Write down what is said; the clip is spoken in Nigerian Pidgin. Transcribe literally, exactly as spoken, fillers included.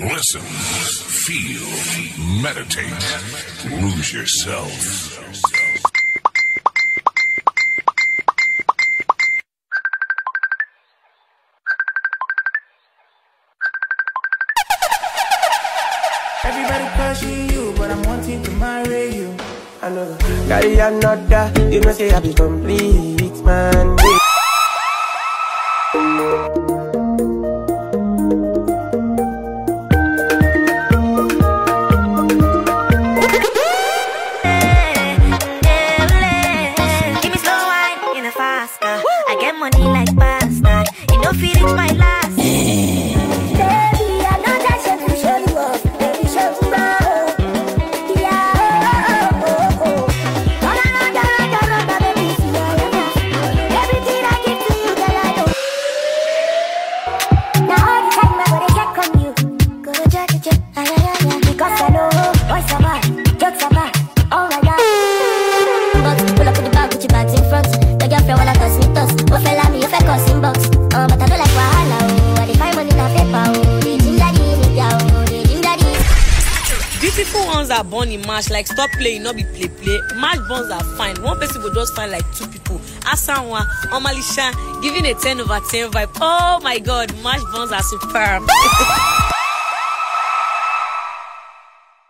Listen, feel, meditate, lose yourself. Everybody crushing you, but I'm wanting to marry you. I know. Carry another, you know say I be complete, man. Give me slow wine in a fast car. I get money like pasta. You know, feel it my last. Baby, I know that shit to show you off. Baby, show me love. Yeah, oh, oh, oh. All I know, that I got my baby, see all of that. Everything I give to you, girl, I know. Now all the time I gotta check on you. Go to check, check, ah, yeah, yeah, yeah. Because I know boys are bad, jokes are bad. Oh my God. But pull up to the back with your bags in front. The girlfriend wanna toss me toss. What fella me if I cause in box. Oh, but I don't like wahala, oh. I dey find money na paper, oh. The ginger the nigga, oh. The ginger the. Beautiful ones are born in March, like stop playing, not be play play. March bonds are fine. One person will just find like two people. Asanwa, Omalisha, giving a ten over ten vibe. Oh my God, March bonds are superb.